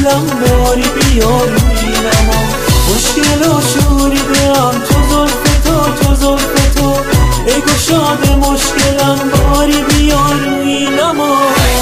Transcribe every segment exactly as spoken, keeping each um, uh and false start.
دلم باری بیا روی نما. مشکل و شوریده‌ام تو زلف تو تو زلف تو ای گشاد مشکلم باری بیا روی نما.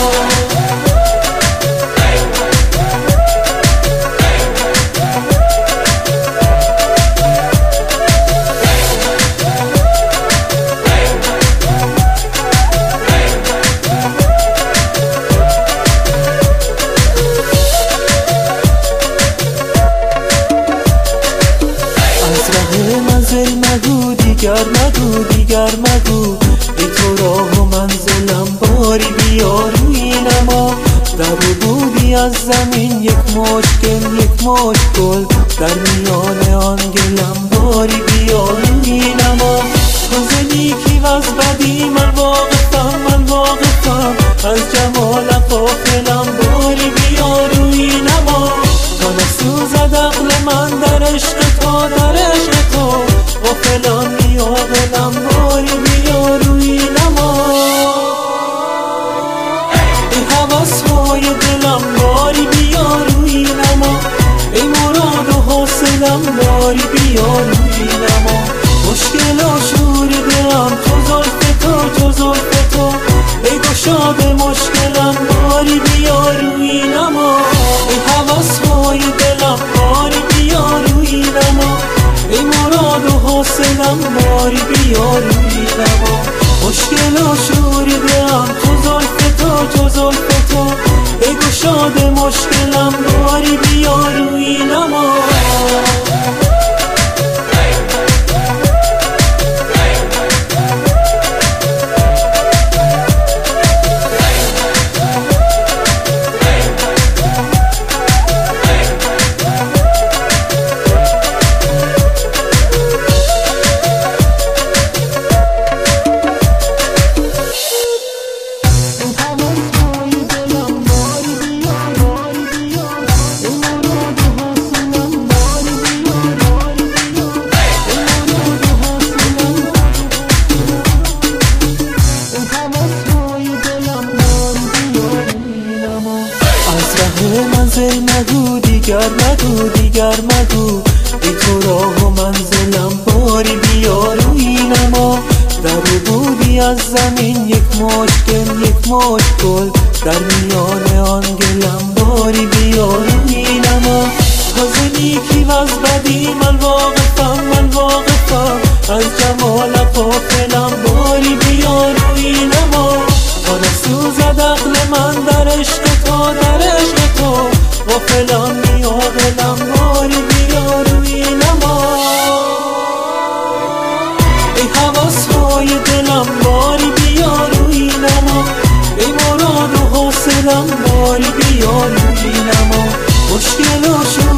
منزل مگو دیگر مگو دیگر مگو ای تو راه و منزلم باری بیا روی نما. در بودی از زمین یک مشکل یک مشکل در میان آن گلم باری بیا روی نما. از نیکی و از بدی من واقفم من واقفم از جمالت غافلم باری بیا روی نما. تا نسوزد عقل من در عشق تو در عشق تو غافلانی عاقلم باری بیا روی نما. ای هوس‌های دلم باری بیا روی نما. ای مراد و حاصلم باری بیا روی نما. مشکل و شوریده‌ام تو زلف تو تو زلف تو ای گشاد مشکلم باری بیا روی نما. ای هوس‌های دلم باری بیا روی نما. ای مراد و حاصلم باری بیا روی نما. مشکل و شوریده‌ام تو زلف تو تو زلف تو ای گشاد مشکلم باری بیا روی نما. منزل مگو دیگر مگو دیگر مگو ای تو راه و منزلم باری بیا روی نما. در بودی از زمین یک مشکل یک مشکل در میان آن گلم باری بیا روی نما. از نیکی و از بدی من واقفم من واقفم از جمالت غافلم باری بیا روی نما. تا نسوزد عقل من در عشق تو در عشق تو غافلانی عاقلم باری بیا روی نما. ای هوس‌های دلم باری بیا روی نما. ای مراد و حاصلم باری بیا روی نما. مشکل و